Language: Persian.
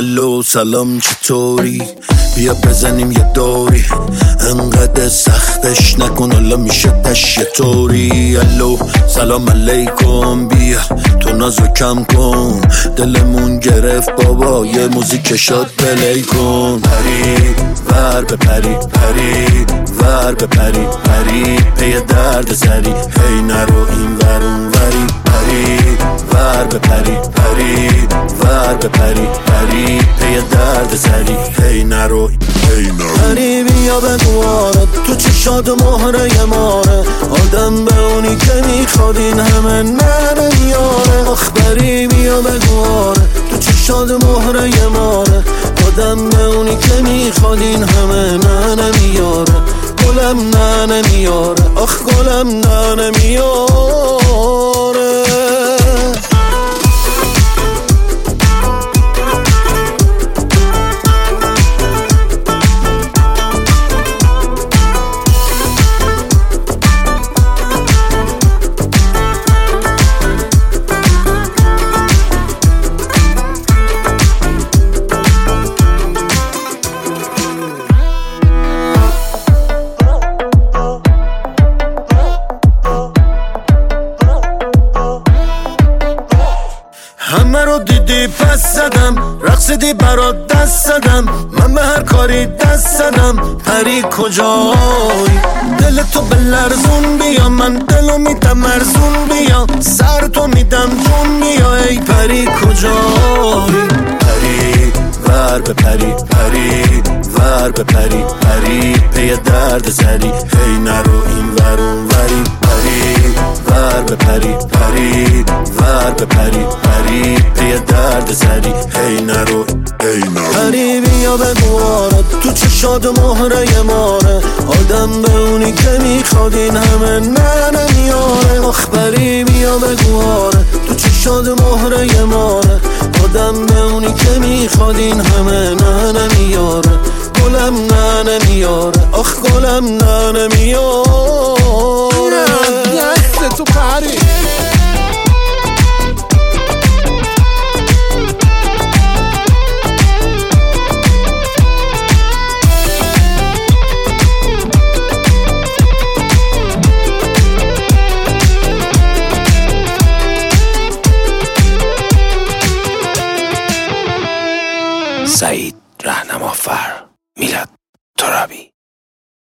الو سلام چطوری؟ بیا بزنیم یه دوری، انقدر سختش نکن حالا میشه تش یه طوری. الو سلام علیکم، بیا تو نازو کم کن، دلمون گرفت بابا یه موزیک شاد پلی کن. پری ور به پری، پری ور به پری، پری پی درد سری، هی نرو این ور اون وری. پری ور به پری، پری ور به پری، پری پی درد سری، هی نرو هی نرو. پری بیا بگواره تو چشات مهره ماره، آدم به اونی که میخواد این همه نمیاره. آخ پری بیا بگواره تو چشات مهره ماره، آدم به اونی که میخواد این همه نمیاره. گلم نمیاره، آخ گلم نمیاره. همه رو دیدی پس زدم، رقصیدی برات دست زدم، من به هر کاری دست زدم. پری کجایی؟ دل تو به لرزون بیا، من دلو میدم مرزون بیا، سر تو میدم جون بیا. ای پری کجایی؟ پری ور به پری، پری ور به پری، پری پی درد سری، هی نرو این ور اون وری. پری ور به پری، پری ور به پری، پری پی درد سری، هی نرو هی نرو. پری بیا بگواره تو چشات مهره ماره، آدم به اونی که میخواد این همه نمیاره. آخ پری بیا بگواره تو چشات مهره ماره، آدم به اونی که میخواد این همه نمیاره. گلم نمیاره، آخ گلم نمیاره. دست تو پری